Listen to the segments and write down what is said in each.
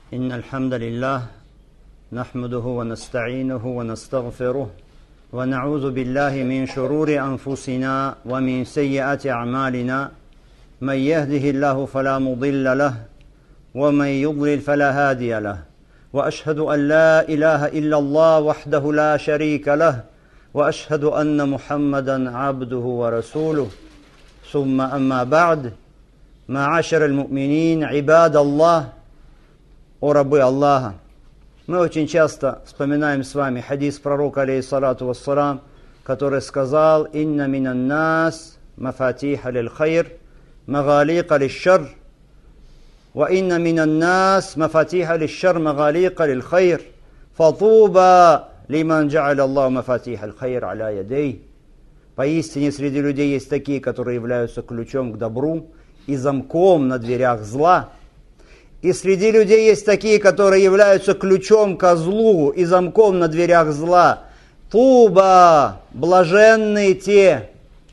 إن الحمد لله نحمده ونستعينه ونستغفره ونعوذ بالله من شرور أنفسنا ومن سيئات أعمالنا من يهده الله فلا مضل له ومن يضلل فلا هادي له وأشهد أن لا إله إلا الله وحده لا شريك له وأشهد أن محمدا عبده ورسوله ثم أما بعد معاشر المؤمنين عباد الله о рабы Аллаха. Мы очень часто вспоминаем с вами хадис пророка, алейхиссалату вассалам, который сказал: «Инна минан нас мафатиха лил хайр, магалика лил шар, ва инна минан нас мафатиха лил шар, магалика лил хайр, фатуба лиман джа'аля Аллаху мафатиха лил хайр аля ядей». Поистине среди людей есть такие, которые являются ключом к добру и замком на дверях зла. И среди людей есть такие, которые являются ключом ко злу и замком на дверях зла. Туба, блаженные те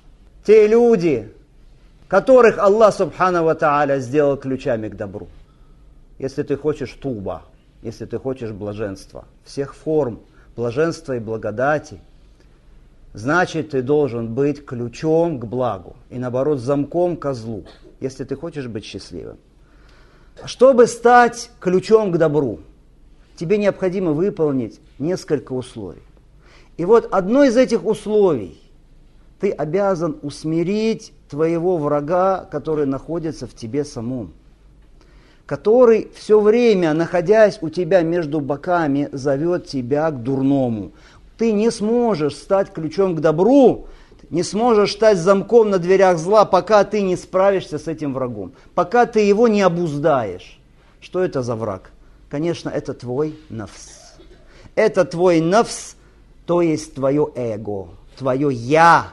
люди, которых Аллах Субхану ва Тааля сделал ключами к добру. Если ты хочешь туба, если ты хочешь блаженства, всех форм блаженства и благодати, значит, ты должен быть ключом к благу и, наоборот, замком ко злу, если ты хочешь быть счастливым. Чтобы стать ключом к добру, тебе необходимо выполнить несколько условий. И вот одно из этих условий: ты обязан усмирить твоего врага, который находится в тебе самом, который все время, находясь у тебя между боками, зовет тебя к дурному. Ты не сможешь стать ключом к добру, не сможешь стать замком на дверях зла, пока ты не справишься с этим врагом, пока ты его не обуздаешь. Что это за враг? Конечно, это твой нафс. Это твой нафс, то есть твое эго, твое я.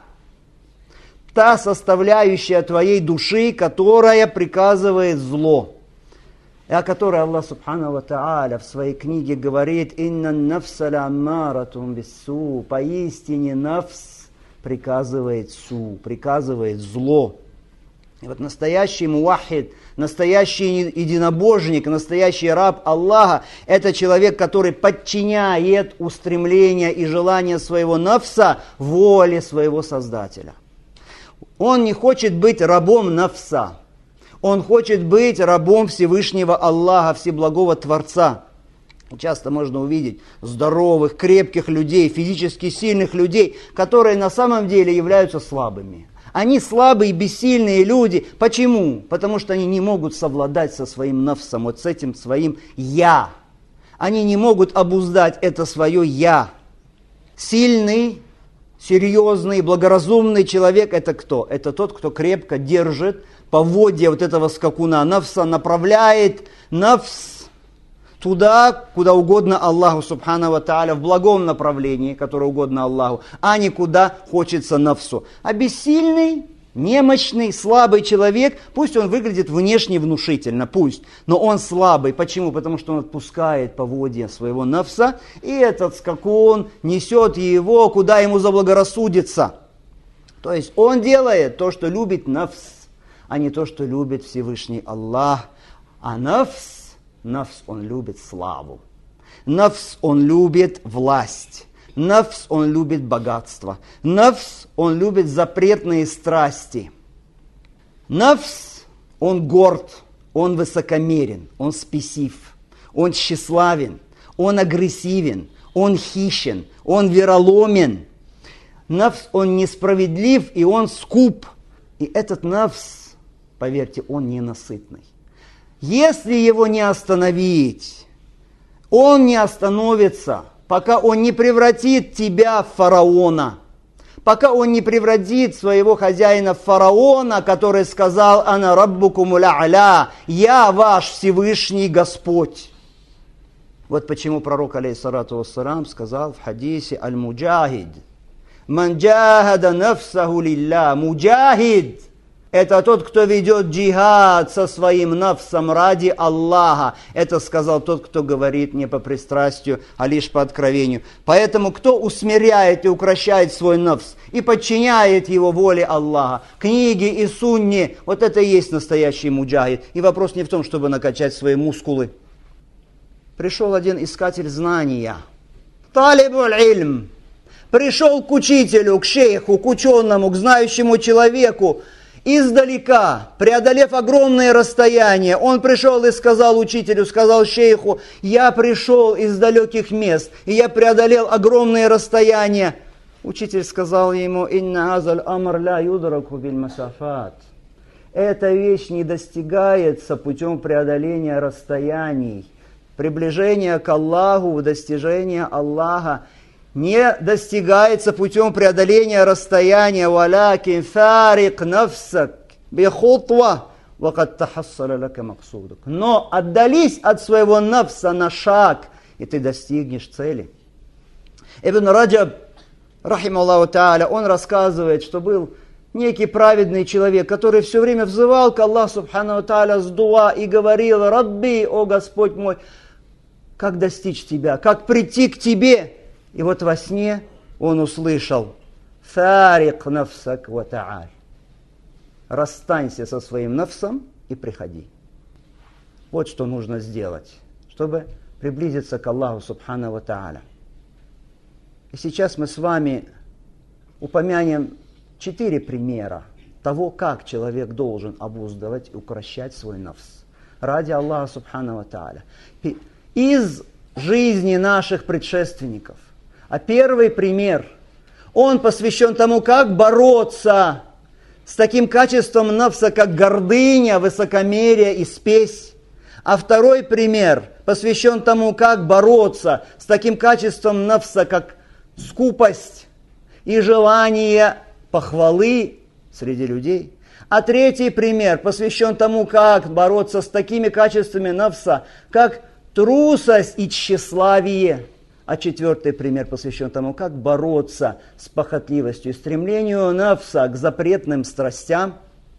Та составляющая твоей души, которая приказывает зло. И о которой Аллах Субхану ва Тааля в своей книге говорит: «Инна нафса ля аммаратун биссу». Поистине нафс приказывает приказывает зло. И вот настоящий муахид, настоящий единобожник, настоящий раб Аллаха – это человек, который подчиняет устремления и желания своего нафса воле своего Создателя. Он не хочет быть рабом нафса. Он хочет быть рабом Всевышнего Аллаха, Всеблагого Творца. Часто можно увидеть здоровых, крепких людей, физически сильных людей, которые на самом деле являются слабыми. Они слабые, бессильные люди. Почему? Потому что они не могут совладать со своим нафсом, вот с этим своим «я». Они не могут обуздать это свое «я». Сильный, серьезный, благоразумный человек – это кто? Это тот, кто крепко держит поводья вот этого скакуна нафса, направляет нафс туда, куда угодно Аллаху Субхану ва Тааля, в благом направлении, которое угодно Аллаху, а не куда хочется нафсу. А бессильный, немощный, слабый человек, пусть он выглядит внешне внушительно, пусть, но он слабый. Почему? Потому что он отпускает поводья своего нафса, и этот скакун несет его, куда ему заблагорассудится. То есть он делает то, что любит нафс, а не то, что любит Всевышний Аллах. А нафс, он любит славу. Нафс, он любит власть. Нафс, он любит богатство. Нафс, он любит запретные страсти. Нафс, он горд, он высокомерен, он спесив, он тщеславен, он агрессивен, он хищен, он вероломен. Нафс, он несправедлив и он скуп. И этот нафс, поверьте, он ненасытный. Если его не остановить, он не остановится, пока он не превратит тебя в фараона, пока он не превратит своего хозяина в фараона, который сказал: «Ана раббукумул а'ля», «Я ваш Всевышний Господь». Вот почему пророк, алейхиссалату вассалам, сказал в хадисе: «Аль-муджахид, ман джахада нафсаху лилля». Муджахид – это тот, кто ведет джихад со своим нафсом ради Аллаха. Это сказал тот, кто говорит не по пристрастию, а лишь по откровению. Поэтому, кто усмиряет и укрощает свой нафс и подчиняет его воле Аллаха, книги и сунне, вот это и есть настоящий муджахид. И вопрос не в том, чтобы накачать свои мускулы. пришел один искатель знания. Талибуль ильм. Пришел к учителю, к шейху, к ученому, к знающему человеку. Издалека, преодолев огромные расстояния, он пришел и сказал учителю, сказал шейху: я пришел из далеких мест, и я преодолел огромные расстояния. Учитель сказал ему: «Инна азаль амр ля юдраку биль масафат». Эта вещь не достигается путем преодоления расстояний. Приближение к Аллаху, достижение Аллаха не достигается путем преодоления расстояния. «Валякин фарик нафсак бихутва вакад тахассаля лака максудак». Но отдались от своего нафса на шаг, и ты достигнешь цели. Ибн Раджаб, рахималлаху тааля, он рассказывает, что был некий праведный человек, который все время взывал к Аллаху субхану тааля с дуа и говорил: «Рабби, о Господь мой, как достичь Тебя, как прийти к Тебе?» И вот во сне он услышал: «Фарик нафсак ва та'аль». Расстанься со своим нафсом и приходи. Вот что нужно сделать, чтобы приблизиться к Аллаху субхану ва та'аля. И сейчас мы с вами упомянем 4 примера того, как человек должен обуздывать и укрощать свой нафс ради Аллаха субхану ва та'аля. Из жизни наших предшественников. А первый пример, он посвящен тому, как бороться с таким качеством нафса, как гордыня, высокомерие и спесь. А второй пример посвящен тому, как бороться с таким качеством нафса, как скупость и желание похвалы среди людей. А третий пример посвящен тому, как бороться с такими качествами нафса, как трусость и тщеславие. А четвертый пример посвящен тому, как бороться с похотливостью и стремлению нафса к запретным страстям.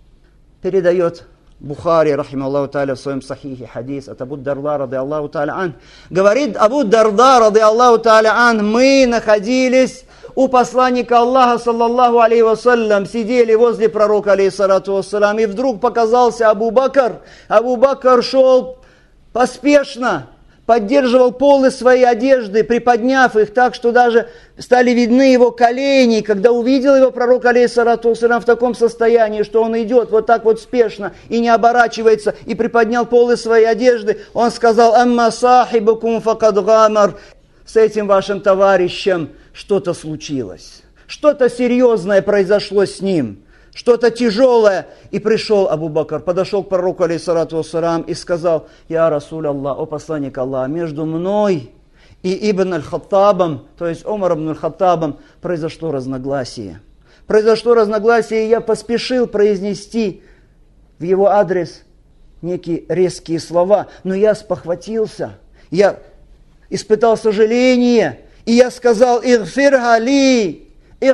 Передает Бухари, рахималлаху тааля, в своем сахихе хадис от Абу Дарда, ради Аллаху тааля ан. Говорит Абу Дарда, ради Аллаху тааля ан: мы находились у посланника Аллаха, саллаллаху алейхи вассалям, сидели возле пророка, алейхиссалату вассалям, и вдруг показался Абу Бакр. Абу Бакр шел поспешно, поддерживал полы своей одежды, приподняв их так, что даже стали видны его колени. Когда увидел его пророк, алейхиссалату вассалям, в таком состоянии, что он идет вот так вот спешно и не оборачивается, и приподнял полы своей одежды, он сказал: «Амма сахибукум факад гамар». С этим вашим товарищем что-то случилось. Что-то серьезное произошло с ним. Что-то тяжелое. И пришел Абу Бакр, подошел к пророку, алейхиссалату вассалям, и сказал: «Я Расуль Аллах, о посланник Аллаха, между мной и Ибн аль-Хаттабом, то есть Умар ибн аль-Хаттабом, произошло разногласие. Произошло разногласие, и я поспешил произнести в его адрес некие резкие слова, но я спохватился, я испытал сожаление, и я сказал: «Игфир али,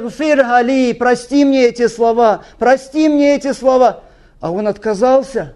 прости мне эти слова, прости мне эти слова». А он отказался,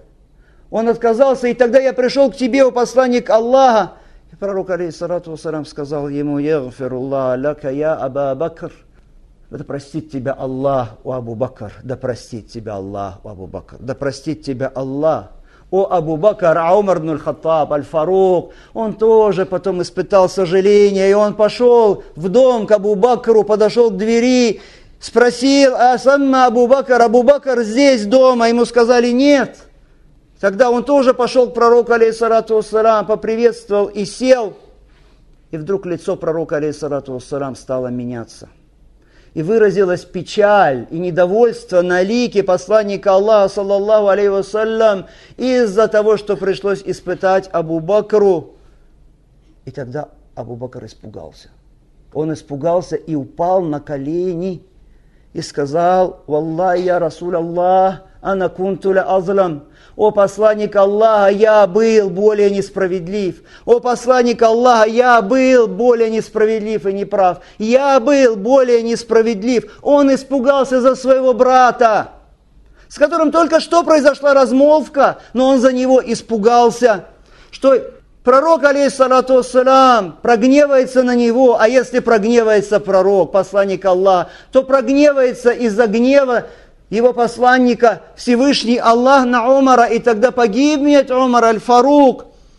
и тогда я пришел к тебе, о посланник Аллаха. И пророк, алейхиссалату вассалям, сказал ему: «Ягфируллах лака я Аба Бакр». Да простит тебя Аллах, о Абу Бакр, да простит тебя Аллах, о Абу Бакр, да простит тебя Аллах. О Абу Бакр, а Умар ибн аль-Хаттаб, аль-Фарук, он тоже потом испытал сожаление, и он пошел в дом к Абу Бакру, подошел к двери, спросил: «А самма Абу Бакр здесь дома?» Ему сказали: «Нет». Тогда он тоже пошел к пророку, алейхиссалату вассалям, поприветствовал и сел. И вдруг лицо пророка, алейхиссалату вассалям, стало меняться. И выразилась печаль и недовольство на лике посланника Аллаха, саллаллаху алейхи вассалям, из-за того, что пришлось испытать Абу Бакру. И тогда Абу Бакр испугался. Он испугался и упал на колени и сказал: «Валлахи я Расуль Аллах, ана кунту ля азлам». О посланник Аллаха, я был более несправедлив. О посланник Аллаха, я был более несправедлив и неправ. Я был более несправедлив. Он испугался за своего брата, с которым только что произошла размолвка, но он за него испугался, что пророк, алейхиссалату вассалям, прогневается на него, а если прогневается пророк, посланник Аллаха, то прогневается из-за гнева его посланника Всевышний Аллах на Умара, и тогда погибнет Умар аль-Фарук.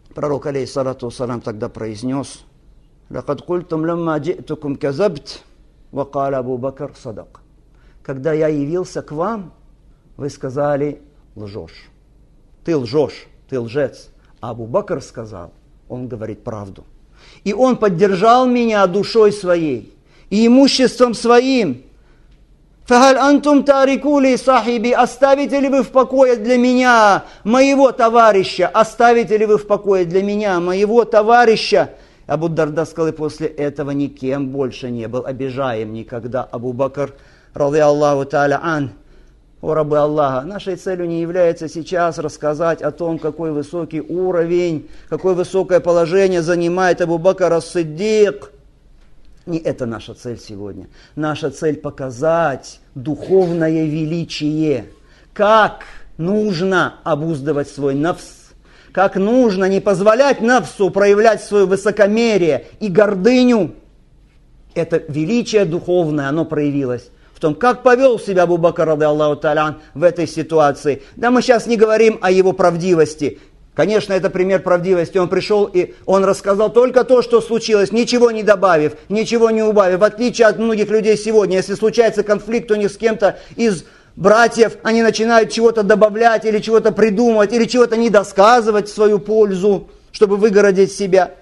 Пророк, алейхиссалату вассалям, тогда произнес: «Лакад культум лямма джи'тукум казабт, ва каля Абу Бакр садак». Когда я явился к вам, вы сказали: лжешь. Ты лжешь, ты лжец. А Абу Бакр сказал, он говорит правду. И он поддержал меня душой своей и имуществом своим. «Фахаль антум тарикули сахиби», оставите ли вы в покое для меня моего товарища? Оставите ли вы в покое для меня моего товарища? Абу Дарда сказал, и после этого никем больше не был обижаем никогда. Абу Бакр, ради Аллаху та'аля ан, о рабы Аллаха, нашей целью не является сейчас рассказать о том, какой высокий уровень, какое высокое положение занимает Абу Бакр ас-Сиддик. Не это наша цель сегодня. Наша цель показать духовное величие, как нужно обуздывать свой нафс, как нужно не позволять нафсу проявлять свое высокомерие и гордыню. Это величие духовное, оно проявилось в том, как повел себя Абу Бакр, ради Аллаху та'аля, в этой ситуации. Да, мы сейчас не говорим о его правдивости. Конечно, это пример правдивости. Он пришел и он рассказал только то, что случилось, ничего не добавив, ничего не убавив. В отличие от многих людей сегодня, если случается конфликт у них с кем-то из братьев, они начинают чего-то добавлять или чего-то придумывать, или чего-то недосказывать в свою пользу, чтобы выгородить себя.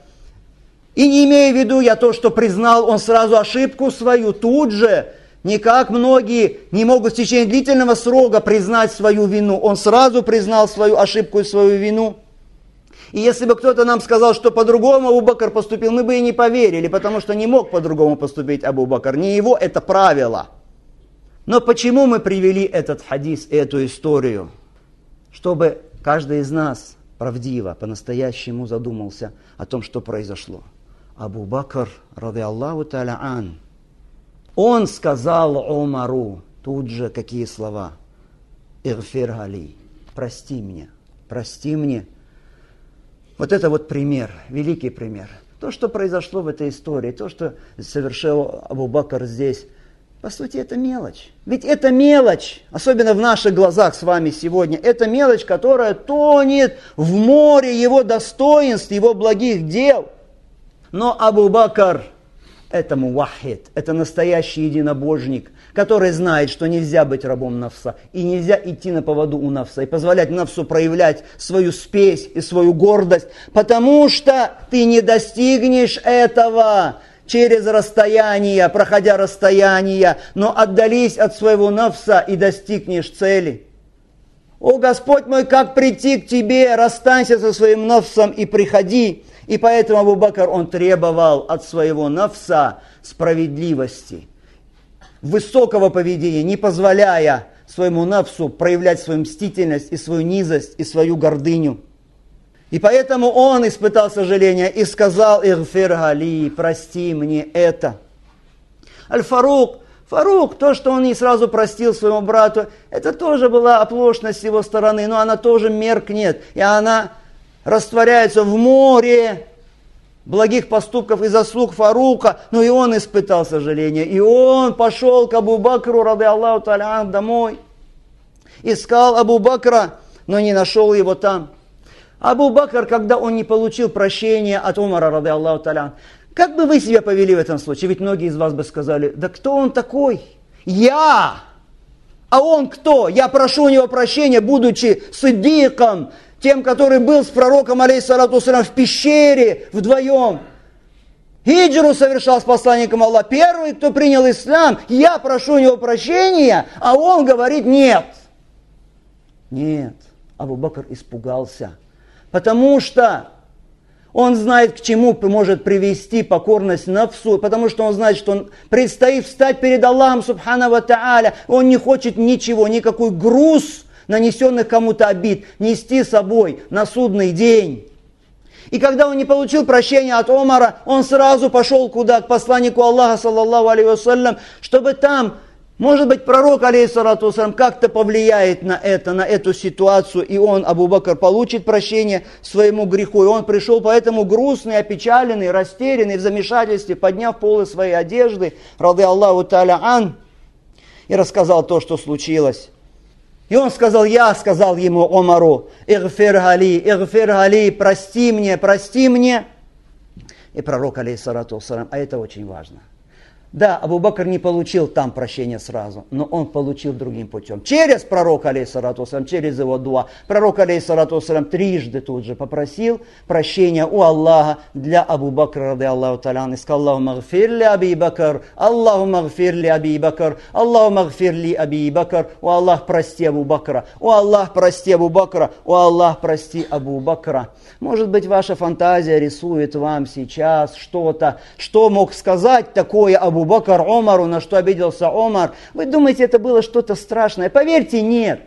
И не имея в виду я то, что признал он сразу ошибку свою, тут же, не как многие не могут в течение длительного срока признать свою вину. Он сразу признал свою ошибку и свою вину. И если бы кто-то нам сказал, что по-другому Абу Бакр поступил, мы бы и не поверили, потому что не мог по-другому поступить Абу Бакр. Не его это правило. Но почему мы привели этот хадис и эту историю? Чтобы каждый из нас правдиво, по-настоящему задумался о том, что произошло. Абу Бакр, ради Аллаху та'аля ан, он сказал Умару, тут же какие слова? «Игфир али», прости мне, прости мне. Вот это вот пример, великий пример. То, что произошло в этой истории, то, что совершил Абу Бакр здесь, по сути, это мелочь. Ведь это мелочь, особенно в наших глазах с вами сегодня, это мелочь, которая тонет в море его достоинств, его благих дел. Но Абу Бакр – это муваххид, это настоящий единобожник, который знает, что нельзя быть рабом нафса, и нельзя идти на поводу у нафса, и позволять нафсу проявлять свою спесь и свою гордость, потому что ты не достигнешь этого через расстояние, проходя расстояние, но отдались от своего нафса и достигнешь цели. О Господь мой, как прийти к Тебе, расстанься со своим нафсом и приходи. И поэтому Абу Бакр, он требовал от своего нафса справедливости, высокого поведения, не позволяя своему нафсу проявлять свою мстительность и свою низость и свою гордыню. И поэтому он испытал сожаление и сказал: «Игфир али», прости мне это. Аль-Фарук, то, что он не сразу простил своему брату, это тоже была оплошность с его стороны, но она тоже меркнет, и она растворяется в море благих поступков и заслуг Фарука, но и он испытал сожаление. И он пошел к Абу Бакру, ради Аллаху та'аля ан, домой. Искал Абу Бакра, но не нашел его там. Абу Бакр, когда он не получил прощения от Умара, ради Аллаху та'аля ан, как бы вы себя повели в этом случае? Ведь многие из вас бы сказали: да кто он такой? Я! А он кто? Я прошу у него прощения, будучи сиддиком, тем, который был с пророком, алейхиссалату вассалям, в пещере вдвоем. Хиджру совершал с посланником Аллаха. Первый, кто принял ислам, я прошу у него прощения, а он говорит: нет. Нет, Абу Бакр испугался, потому что он знает, к чему может привести покорность нафсу, потому что он знает, что он предстоит встать перед Аллахом субхана ва тааля. Он не хочет ничего, никакой груз нанесенных кому-то обид нести с собой на судный день. И когда он не получил прощения от Умара, он сразу пошел куда? К посланнику Аллаха, саллаллаху алейхи вассалям, чтобы там, может быть, пророк, алейхиссалату вассалям, как-то повлияет на эту ситуацию, и он, Абу Бакр, получит прощение своему греху. И он пришел поэтому грустный, опечаленный, растерянный, в замешательстве, подняв полы своей одежды, ради Аллаху та'аля ан, и рассказал то, что случилось. И он сказал, я сказал ему, Омару, игфир гали, прости мне. И пророк, алейхиссалату вассалям, а это очень важно. Да, Абу Бакр не получил там прощения сразу, но он получил другим путем. Через пророка, алейхиссалату вассалям, через его дуа. Пророк, алейхиссалату вассалям, трижды тут же попросил прощения у Аллаха для Абу Бакра, ради Аллаху та'аля. И сказал, Аллахумма гфир ли Аби Бакр, Аллахумма гфир ли Аби Бакр, Аллахумма гфир ли Аби Бакр. О Аллах, прости Абу Бакра, о Аллах, прости Абу Бакра, о Аллах, прости Абу Бакра. Может быть, ваша фантазия рисует вам сейчас что-то, что мог сказать такое Абу Бакр Омару, на что обиделся Омар. Вы думаете, это было что-то страшное? Поверьте, нет.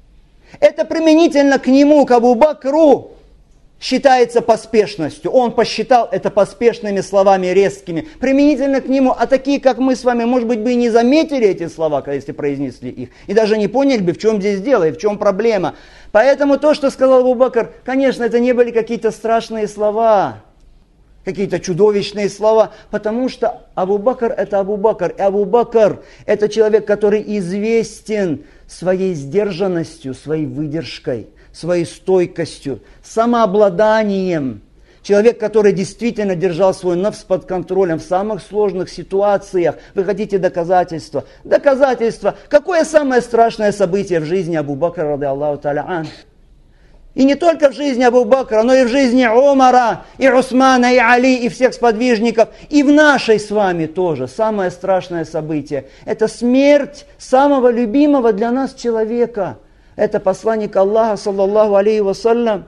Это применительно к нему, к Абу Бакру, считается поспешностью. Он посчитал это поспешными словами резкими. Применительно к нему, а такие, как мы с вами, может быть, бы и не заметили эти слова, если произнесли их, и даже не поняли бы, в чем здесь дело и в чем проблема. Поэтому то, что сказал Абу Бакр, конечно, это не были какие-то страшные слова, какие-то чудовищные слова, потому что Абу Бакр это Абу Бакр. И Абу Бакр это человек, который известен своей сдержанностью, своей выдержкой, своей стойкостью, самообладанием. Человек, который действительно держал свой нафс под контролем в самых сложных ситуациях. Вы хотите доказательства? Доказательства. Какое самое страшное событие в жизни Абу Бакра, ради Аллаху та'аля ан? И не только в жизни Абу Бакра, но и в жизни Омара, и Усмана, и Али, и всех сподвижников. И в нашей с вами тоже самое страшное событие. Это смерть самого любимого для нас человека. Это посланник Аллаха, саллаллаху алейхи вассалям.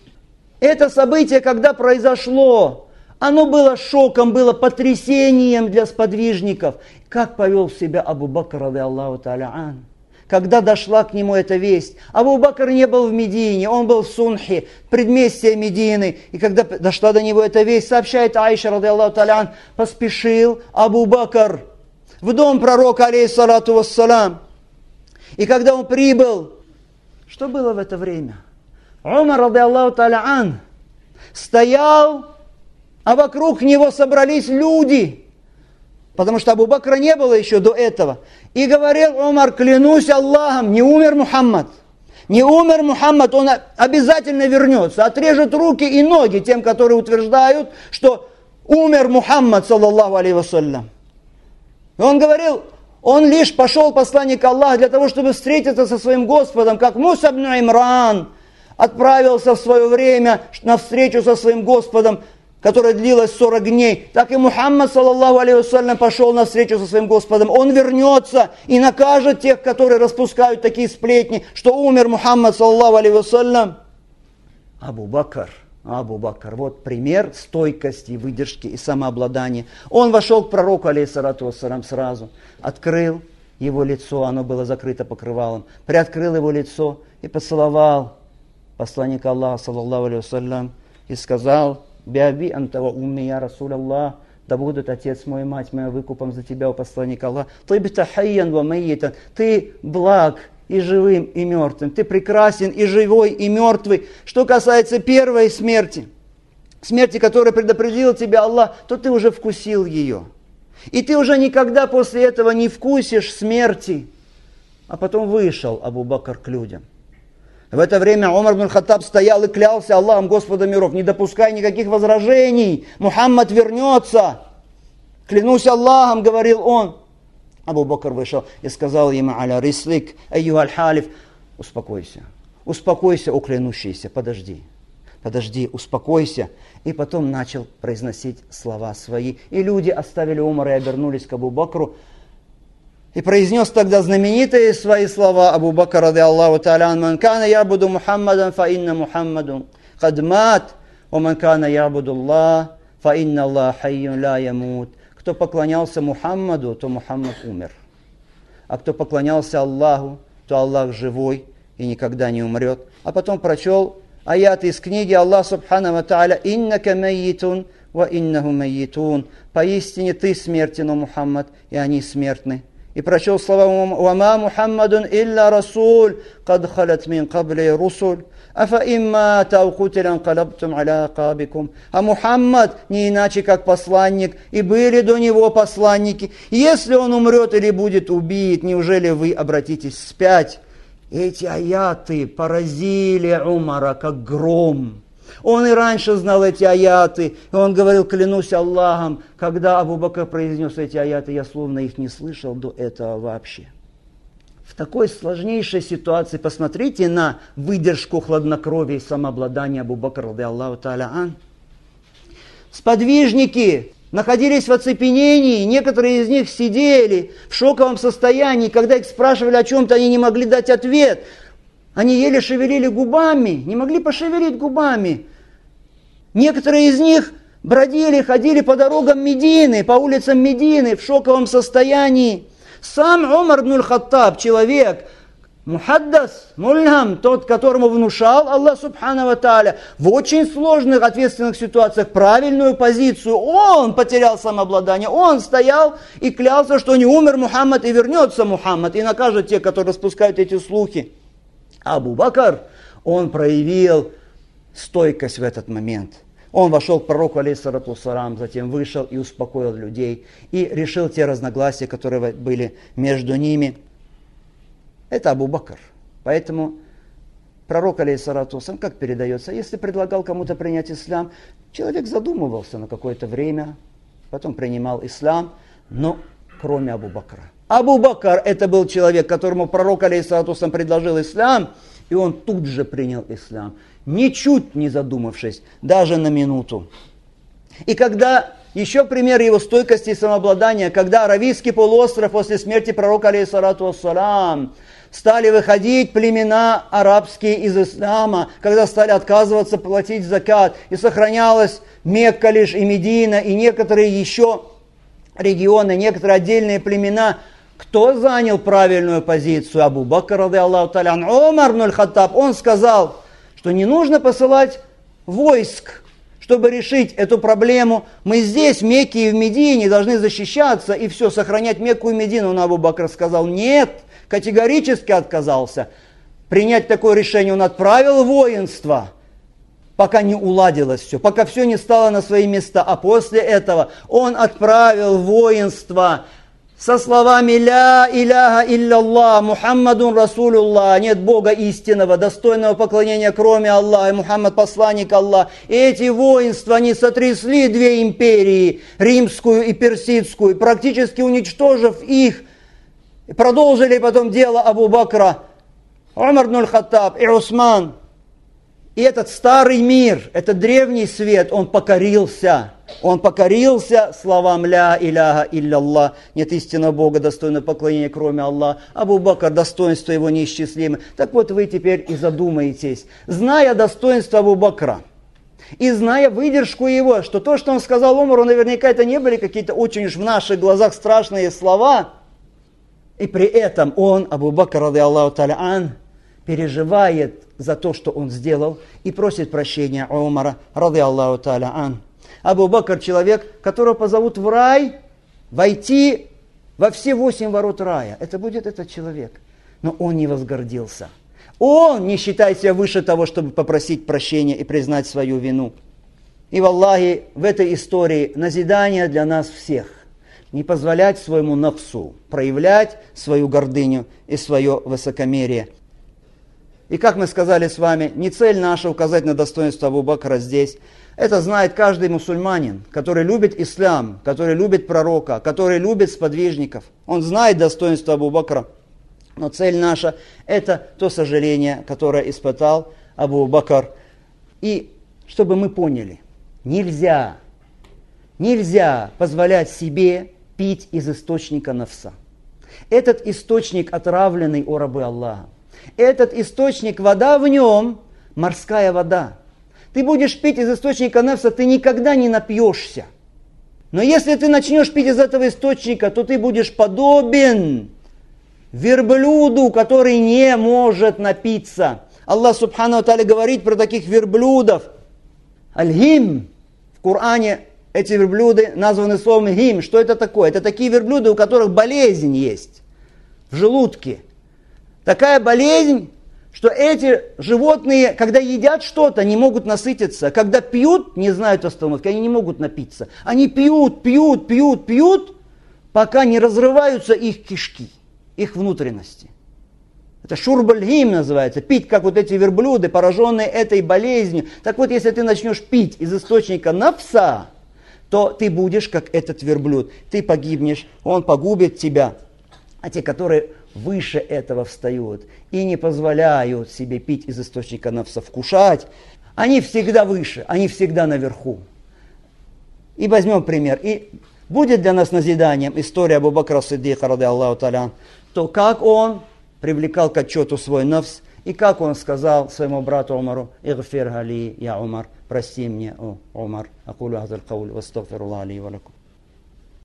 Это событие, когда произошло, оно было шоком, было потрясением для сподвижников. Как повел себя Абу Бакр, ради Аллаху та'аля ан? Когда дошла к нему эта весть. Абу Бакр не был в Медине, он был в Сунхе, предместье Медины. И когда дошла до него эта весть, сообщает Аиша, ради Аллаху та'аля ан, поспешил Абу Бакр в дом пророка, алейхиссалату вассалам. И когда он прибыл, что было в это время? Умар, ради Аллаху та'аля ан, стоял, а вокруг него собрались люди. Потому что Абу Бакра не было еще до этого. И говорил Умар, клянусь Аллахом, не умер Мухаммад. Не умер Мухаммад, он обязательно вернется. Отрежет руки и ноги тем, которые утверждают, что умер Мухаммад, саллаллаху алейхи вассалям. И он говорил, он лишь пошел посланник Аллаха для того, чтобы встретиться со своим Господом, как Муса ибн Имран отправился в свое время на встречу со своим Господом, которая длилась 40 дней, так и Мухаммад, саллаллаху алейхи вассалям, пошел на встречу со своим Господом. Он вернется и накажет тех, которые распускают такие сплетни, что умер Мухаммад, саллаллаху алейхи вассалям. Абу Бакр, вот пример стойкости, выдержки и самообладания. Он вошел к пророку, алейхиссалату вассалям, сразу, открыл его лицо, оно было закрыто покрывалом, приоткрыл его лицо и поцеловал посланника Аллаха, саллаллаху алейхи вассалям, и сказал: «Биаби анта ва умми, я Расул Аллах, да будут отец мой и мать моя выкупом за тебя, о посланник Аллах. Тибта хайян ва майитан, ты благ и живым, и мертвым, ты прекрасен и живой, и мертвый». Что касается первой смерти, смерти, которая предопределил тебя Аллах, то ты уже вкусил ее. И ты уже никогда после этого не вкусишь смерти. А потом вышел Абу Бакр к людям. В это время Умар ибн Хаттаб стоял и клялся Аллахом, Господа миров: не допускай никаких возражений, Мухаммад вернется. Клянусь Аллахом, говорил он. Абу Бакр вышел и сказал ему: аля рислик, айюхаль халиф, успокойся, успокойся, о клянущийся, подожди, успокойся. И потом начал произносить слова свои. И люди оставили Умара и обернулись к Абу Бакру. И произнес тогда знаменитые свои слова Абу Бакр, ради Аллаху та'аля: «Ман кана ябуду Мухаммадан, фа инна Мухаммаду кад мат, ва ман кана ябуду Аллах, фа инна Аллах хайюн ла ямут». Кто поклонялся Мухаммаду, то Мухаммад умер. А кто поклонялся Аллаху, то Аллах живой и никогда не умрет. А потом прочел аят из книги Аллах субхану ва та'аля: «Иннака майитун, ва иннаху майитун». Поистине ты смертен, о Мухаммад, и они смертны. И прочел слова: «Вама Мухаммадун илля расуль, кад халат мин кабли русуль, афа имма таукутилян калабтум аля акабикум». А Мухаммад не иначе как посланник, и были до него посланники. Если он умрет или будет убит, неужели вы обратитесь вспять Эти аяты поразили Умара как гром. Он и раньше знал эти аяты, и он говорил: клянусь Аллахом, когда Абу Бакр произнес эти аяты, я словно их не слышал до этого вообще. В такой сложнейшей ситуации посмотрите на выдержку, хладнокровие и самообладание Абу Бакра, ради Аллаху та'аля ан. Сподвижники находились в оцепенении, некоторые из них сидели в шоковом состоянии, когда их спрашивали о чем-то, они не могли дать ответ. Они еле шевелили губами, не могли пошевелить губами. Некоторые из них бродили, ходили по дорогам Медины, по улицам Медины в шоковом состоянии. Сам Умар ибн аль-Хаттаб, человек, мухаддас, мульхам, тот, которому внушал Аллах субхану ва тааля в очень сложных, ответственных ситуациях правильную позицию, он потерял самообладание, он стоял и клялся, что не умер Мухаммад и вернется Мухаммад, и накажет тех, которые распускают эти слухи. Абу Бакр, он проявил стойкость в этот момент. Он вошел к пророку, алейхиссалату вассалам, затем вышел и успокоил людей, и решил те разногласия, которые были между ними. Это Абу Бакр. Поэтому пророк, алейхиссалату вассалам, как передается, если предлагал кому-то принять ислам, человек задумывался на какое-то время, потом принимал ислам, но кроме Абу Бакра. Абу Бакр это был человек, которому пророк, алейхиссалату вассалам, предложил ислам, и он тут же принял ислам, ничуть не задумавшись, даже на минуту. И когда, еще пример его стойкости и самообладания, когда Аравийский полуостров после смерти пророка, алейхиссалату вассалам, стали выходить племена арабские из ислама, когда стали отказываться платить закат, и сохранялась Мекка лишь и Медина, и некоторые еще регионы, некоторые отдельные племена. Кто занял правильную позицию? Абу Бакр, ради Аллаху та'аля ан. Умар ибн аль-Хаттаб, он сказал, что не нужно посылать войск, чтобы решить эту проблему. Мы здесь, в Мекке и в Медине, должны защищаться и все, сохранять Мекку и Медину. Но Абу Бакр сказал нет, категорически отказался. Принять такое решение, он отправил воинство, пока не уладилось все, пока все не стало на свои места. А после этого он отправил воинство со словами «Ля иляха илля Мухаммадун Расулуллах», нет Бога истинного, достойного поклонения, кроме Аллаха, и Мухаммад посланник Аллаха. И эти воинства, они сотрясли две империи, римскую и персидскую, практически уничтожив их. Продолжили потом дело Абу Бакра, Умар ибн аль-Хаттаб и Усман. И этот старый мир, этот древний свет, он покорился. Он покорился словам «Ля иляха илля нет истинного Бога, достойного поклонения, кроме Аллаха. Абу Бакр, достоинство его неисчислимо. Так вот вы теперь и задумаетесь, зная достоинство Абу Бакра, и зная выдержку его, что то, что он сказал Умару, наверняка это не были какие-то очень уж в наших глазах страшные слова, и при этом он, Абу Бакр, ради Аллаху та'аля ан, переживает за то, что он сделал, и просит прощения у Умара, ради Аллаху та'аля ан. Абу Бакр человек, которого позовут в рай, войти во все 8 ворот рая. Это будет этот человек. Но он не возгордился. Он не считает себя выше того, чтобы попросить прощения и признать свою вину. И валлахи, в этой истории назидание для нас всех. Не позволять своему нафсу проявлять свою гордыню и свое высокомерие. И как мы сказали с вами, не цель наша указать на достоинство Абу Бакра здесь. Это знает каждый мусульманин, который любит ислам, который любит пророка, который любит сподвижников. Он знает достоинство Абу Бакра. Но цель наша – это то сожаление, которое испытал Абу Бакр. И чтобы мы поняли, нельзя позволять себе пить из источника нафса. Этот источник отравленный, о рабы Аллаха. Этот источник, вода в нем, морская вода. Ты будешь пить из источника нафса, ты никогда не напьешься. Но если ты начнешь пить из этого источника, то ты будешь подобен верблюду, который не может напиться. Аллах субхану ва тааля говорит про таких верблюдов. Аль-Хим. В Коране эти верблюды названы словом Хим. Что это такое? Это такие верблюды, у которых болезнь есть в желудке. Такая болезнь, что эти животные, когда едят что-то, не могут насытиться. Когда пьют, не знают остановки, они не могут напиться. Они пьют, пока не разрываются их кишки, их внутренности. Это шурбальгим называется, пить, как вот эти верблюды, пораженные этой болезнью. Так вот, если ты начнешь пить из источника нафса, то ты будешь как этот верблюд. Ты погибнешь, он погубит тебя. А те, которые выше этого встают и не позволяют себе пить из источника нафса, вкушать, они всегда выше, они всегда наверху. И возьмем пример. И будет для нас назиданием история Абу Бакра Сиддика, ради Аллаху та'аля, то как он привлекал к отчету свой нафс, и как он сказал своему брату Умару: «Игфир гали, я Умар, прости мне, о Умар, акулю хазаль кауль, вастагфируллах ли ва лакум».